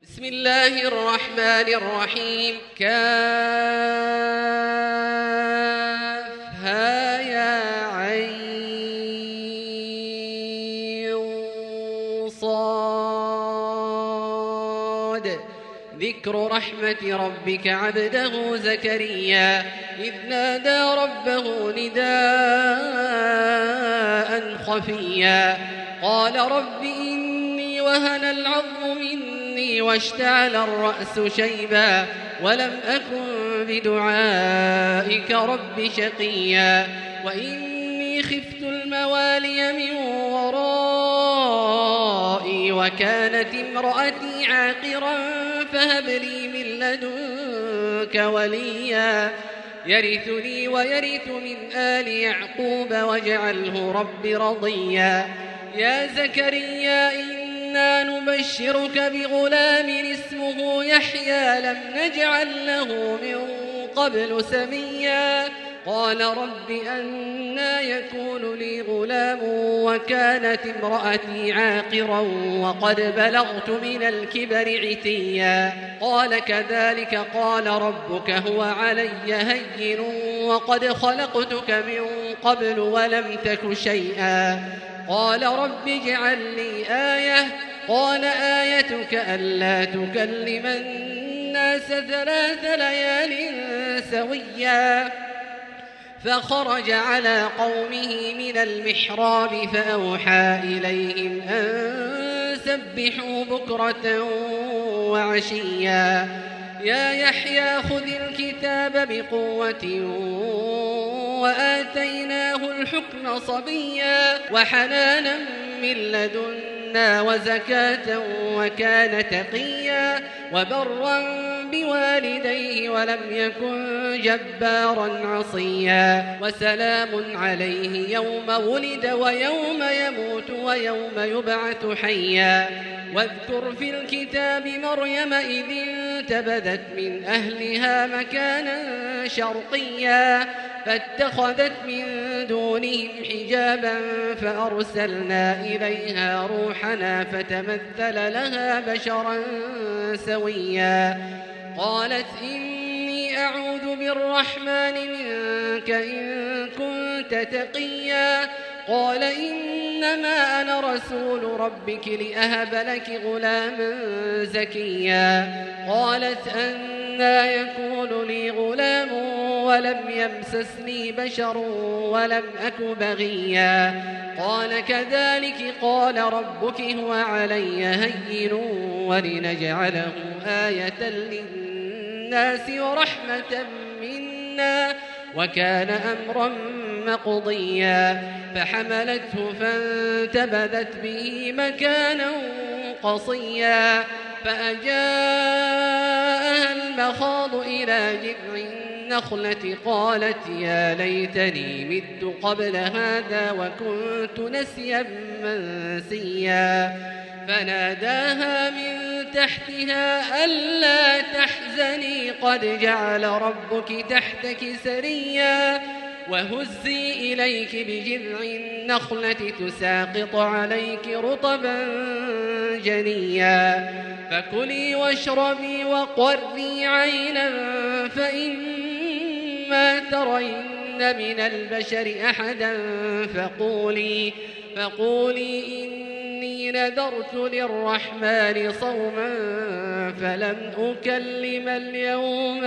بسم الله الرحمن الرحيم. كافها يا عين صاد. ذكر رحمة ربك عبده زكريا إذ نادى ربه نداء خفيا قال رب إني وهن العظم مني واشتعل الرأس شيبا ولم أكن بدعائك رب شقيا وإني خفت الموالي من ورائي وكانت امرأتي عاقرا فهب لي من لدنك وليا يرثني ويرث من آل يعقوب واجعله رب رضيا. يا زكريا إنا نبشرك بغلام اسمه يحيى لم نجعل له من قبل سميا قال رب أنى يكون لي غلام وكانت امرأتي عاقرا وقد بلغت من الكبر عتيا قال كذلك قال ربك هو علي هين وقد خلقتك من قبل ولم تك شيئا قال رب اجعل لي آية قال آيتك ألا تكلم الناس 3 ليال سويا فخرج على قومه من المحراب فأوحى إليهم أن سبحوا بكرة وعشيا يا يحيى خذ الكتاب بقوة وآتيناه الحكم صبيا وحنانا من لدنا وزكاة وكان تقيا وبرا بوالديه ولم يكن جبارا عصيا وسلام عليه يوم ولد ويوم يموت ويوم يبعث حيا واذكر في الكتاب مريم إذ انتبذت من أهلها مكانا شرقيا فاتخذت من دونهم حجابا فأرسلنا إليها روحنا فتمثل لها بشرا سويا قالت إني أعوذ بالرحمن منك إن كنت تقيا قال إنما أنا رسول ربك لأهب لك غلاما زكيا قالت أنى يكون لي غلام ولم يمسسني بشر ولم أك بغيا قال كذلك قال ربك هو علي هين ولنجعله آية للناس ورحمة منا وكان أمرا مقضيا فحملته فانتبذت به مكانا قصيا فأجاءها المخاض إلى جذع النخلة قالت يا ليتني مت قبل هذا وكنت نسيا منسيا فناداها من تحتها ألا تحزني قد جعل ربك تحتك سريا وهزي إليك بجذع النخلة تساقط عليك رطبا جنيا فكلي واشربي وقري عينا فإما ترين من البشر أحدا فقولي إني نذرت للرحمن صوما فلن أكلم اليوم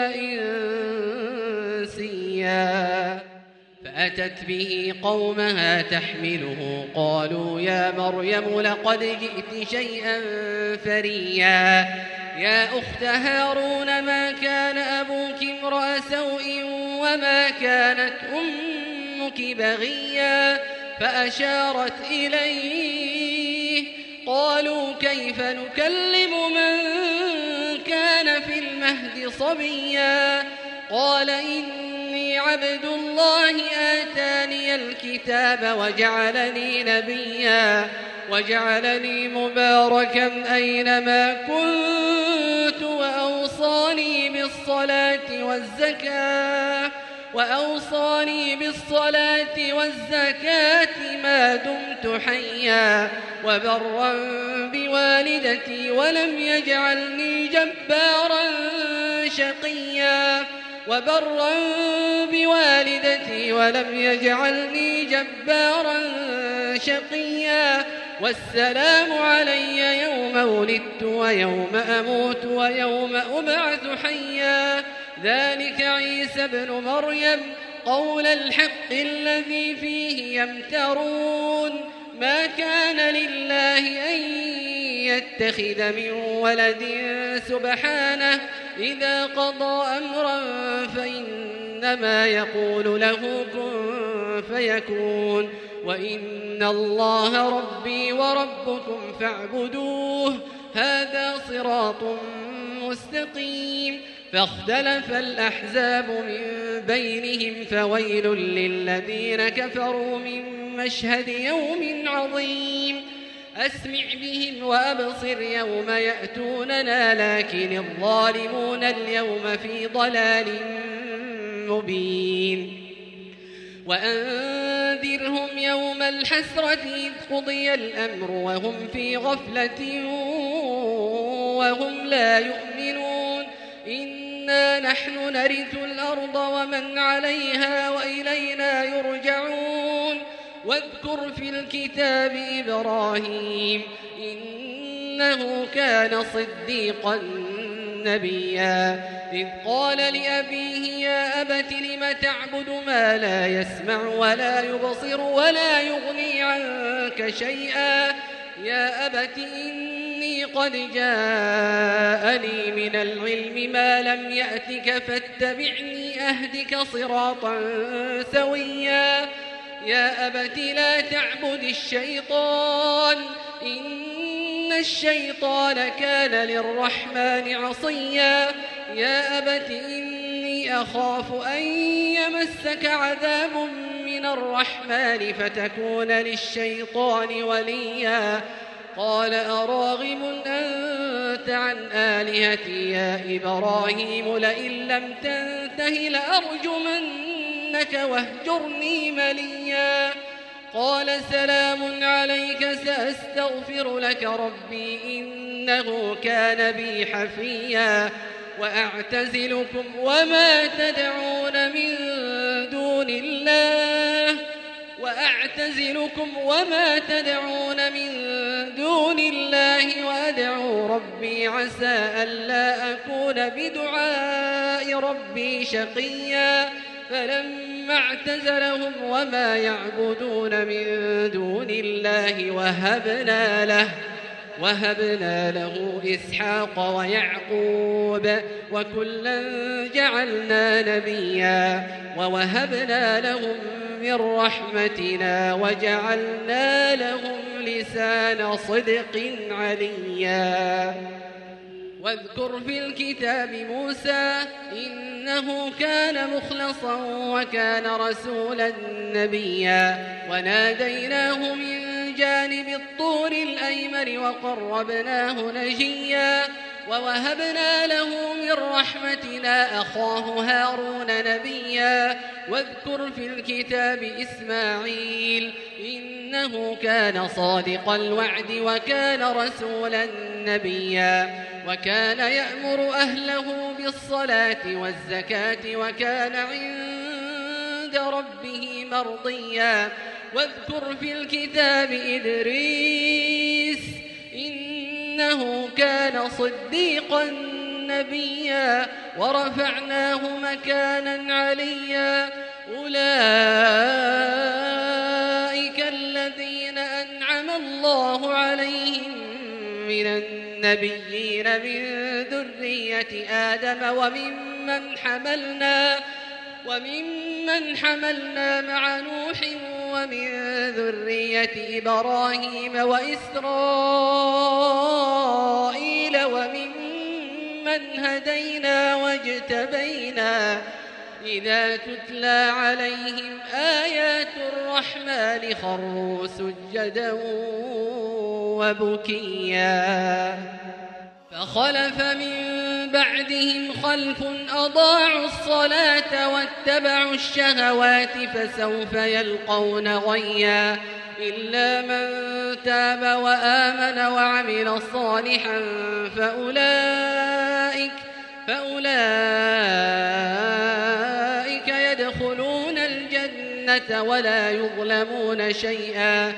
إنسيا فأتت به قومها تحمله قالوا يا مريم لقد جئت شيئا فريا يا أخت هارون ما كان أبوك امرأ سوء وما كانت أمك بغيا فأشارت إليه قالوا كيف نكلم من كان في المهد صبيا قال إني عبد الله آتاني الكتاب وجعلني نبيا وجعلني مباركا أينما كنت وأوصاني بالصلاة والزكاة ما دمت حيا وبرا بوالدتي ولم يجعلني جبارا شقيا وبرا بوالدتي ولم يجعلني جبارا شقيا والسلام علي يوم ولدت ويوم أموت ويوم أبعث حيا ذلك عيسى ابن مريم قول الحق الذي فيه يمترون ما كان لله أن يتخذ من ولد سبحانه إذا قضى أمرا فإنما يقول له كن فيكون وإن الله ربي وربكم فاعبدوه هذا صراط مستقيم فاختلف الأحزاب من بينهم فويل للذين كفروا من مشهد يوم عظيم أسمع بهم وأبصر يوم يأتوننا لكن الظالمون اليوم في ضلال مبين وأنذرهم يوم الحسرة إذ قضي الأمر وهم في غفلة وهم لا يؤمنون إنا نحن نرث الأرض ومن عليها وإلينا يرجعون واذكر في الكتاب إبراهيم إنه كان صديقا نبيا إذ قال لأبيه يا أبت لم تعبد ما لا يسمع ولا يبصر ولا يغني عنك شيئا يا أبت إني قد جاءني من العلم ما لم يأتك فاتبعني أهدك صراطا سويا يا أبت لا تعبد الشيطان إن الشيطان كان للرحمن عصيا يا أبت إني أخاف أن يمسك عذاب من الرحمن فتكون للشيطان وليا قال أراغب أنت عن آلهتي يا إبراهيم لئن لم تنته لأرجمنك واهجرني مليا قال سلام عليك سأستغفر لك ربي إنه كان بي حفيا وأعتزلكم وما تدعون من دون الله وأدعو ربي عسى ألا أكون بدعاء ربي شقيا فلما اعتزلهم وما يعبدون من دون الله وهبنا له إسحاق ويعقوب وكلا جعلنا نبيا ووهبنا لهم من رحمتنا وجعلنا لهم لسان صدق عليا واذكر في الكتاب موسى إنه كان مخلصا وكان رسولا نبيا وناديناه من جانب الطور الأيمن وقربناه نجيا ووهبنا له من رحمتنا أخاه هارون نبيا واذكر في الكتاب إسماعيل إنه كان صادق الوعد وكان رسولا نبيا وكان يأمر أهله بالصلاة والزكاة وكان عند ربه مرضيا واذكر في الكتاب إدريس إنه كان صديقا نبيا ورفعناه مكانا عليا أولئك الذين أنعم الله عليهم من النبيين من ذرية آدم وممن حملنا مع نوح ومن ذرية إبراهيم وإسرائيل وممن هدينا واجتبينا إذا تتلى عليهم آيات الرحمن خروا سجدا وبكيا فخلف من بعدهم خلف أضاعوا الصلاة واتبعوا الشهوات فسوف يلقون غيا إلا من تاب وآمن وعمل صالحا فأولئك فأولئك يدخلون الجنة ولا يظلمون شيئا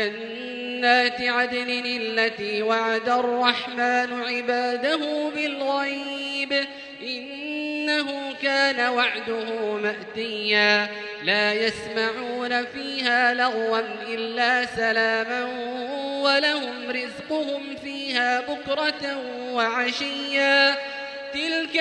جنات عدن التي وعد الرحمن عباده بالغيب إنه كان وعده مأتيا لا يسمعون فيها لغوا إلا سلاما ولهم رزقهم فيها بكرة وعشيا تلك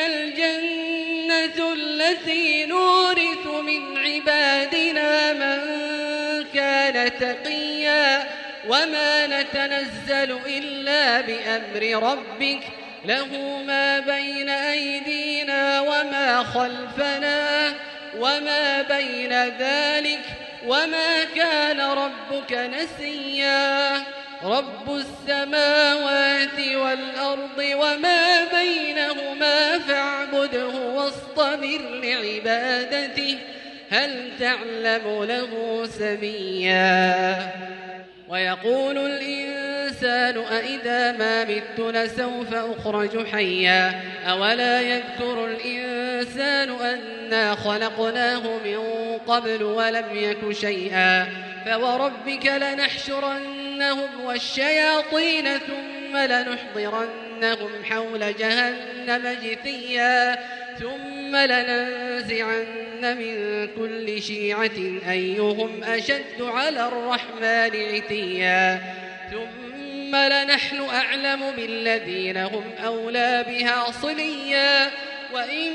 الجنة التي نورث من عبادنا من كان تقيا وما نتنزل إلا بأمر ربك له ما بين أيدينا وما خلفنا وما بين ذلك وما كان ربك نسيا رب السماوات والأرض وما بينهما فاعبده واصطبر لعبادته هل تعلم له سميا ويقول الإنسان أإذا ما مت لسوف أخرج حيا أولا يذكر الإنسان أنا خلقناه من قبل ولم يك شيئا فوربك لنحشرنهم والشياطين ثم لنحضرنهم حول جهنم جثيا ثم لننزعن من كل شيعة أيهم أشد على الرحمن عتيا ثم لنحن أعلم بالذين هم أولى بها صليا وإن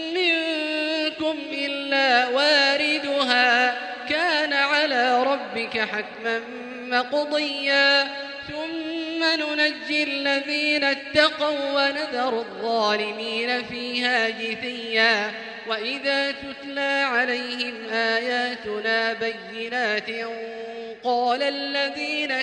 منكم إلا واردها كان على ربك حتما مقضيا ثم ننجي الذين اتقوا ونذر الظالمين فيها جثيا وإذا تتلى عليهم آياتنا بينات قال الذين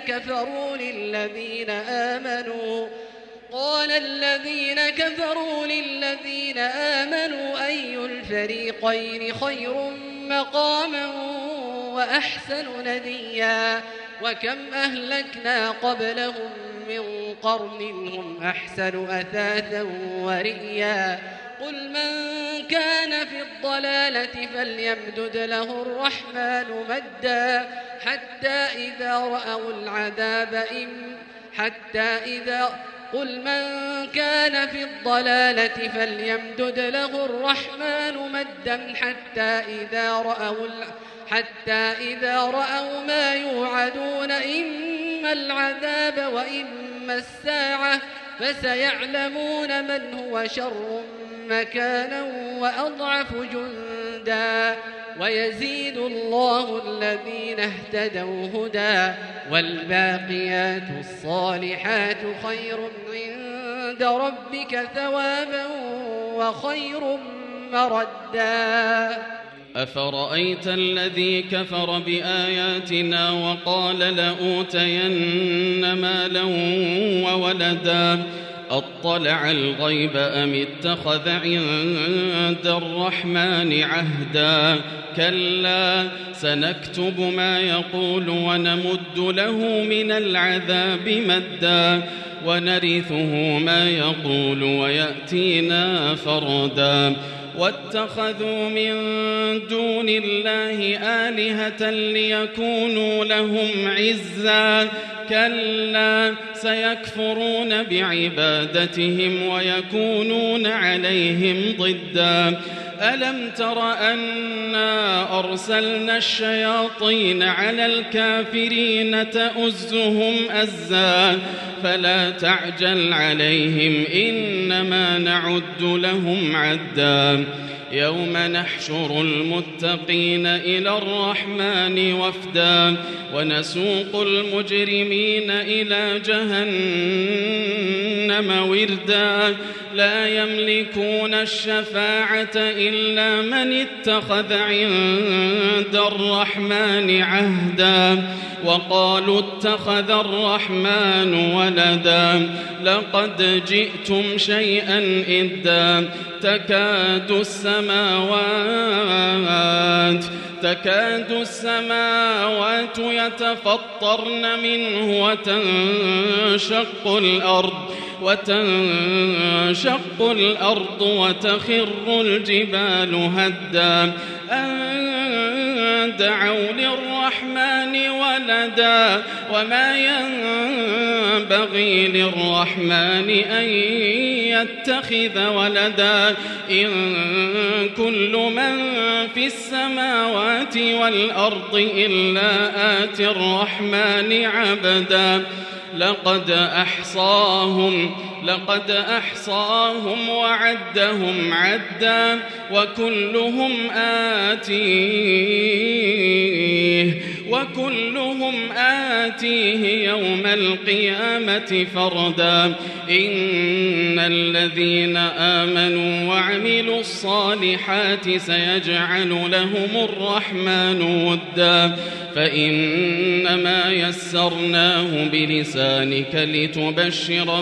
كفروا للذين آمنوا أي الفريقين خير مقاما وأحسن نديا وكم أهلكنا قبلهم من قرن هم أحسن أثاثا ورئيا قل من كان في الضلالة فليمدد له الرحمن مدا قل من كان في الضلالة فليمدد له الرحمن مدا حتى إذا رأوا ما يوعدون إما العذاب وإما الساعة فسيعلمون من هو شر مكانا وأضعف جندا ويزيد الله الذين اهتدوا هدى والباقيات الصالحات خير عند ربك ثوابا وخير مردا أفرأيت الذي كفر بآياتنا وقال لأوتين مالا وولدا أطلع الغيب أم اتخذ عند الرحمن عهدا كلا سنكتب ما يقول ونمد له من العذاب مدا ونرثه ما يقول ويأتينا فردا واتخذوا من دون الله آلهة ليكونوا لهم عزا كلا سيكفرون بعبادتهم ويكونون عليهم ضدا ألم تر أنا أرسلنا الشياطين على الكافرين تؤزهم أزا فلا تعجل عليهم إنما نعد لهم عدا يوم نحشر المتقين إلى الرحمن وفدا ونسوق المجرمين إلى جهنم وردا لا يملكون الشفاعة إلا من اتخذ عند الرحمن عهدا وقالوا اتخذ الرحمن ولدا لقد جئتم شيئا إدا تكاد السماوات السماوات يتفطرن منه وتنشق الأرض وتخر الجبال هدا أن دعوا للرحمن ولدا وما ينبغي للرحمن أن يتخذ ولدا إن كل من في السماوات والأرض إلا آتي الرحمن عبدا لقد أحصاهم وعدهم عدا وكلهم آتيه يوم القيامة فردا إن الذين آمنوا وعملوا الصالحات سيجعل لهم الرحمن ودا فإنما يسرناه بلسانك لتبشر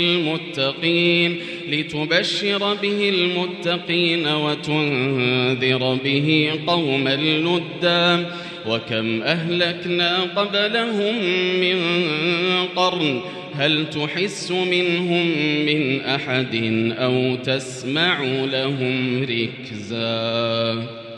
به المتقين وتنذر به قوما لدا وكم أهلكنا قبلهم من قرن هل تحس منهم من أحد أو تسمع لهم ركزا.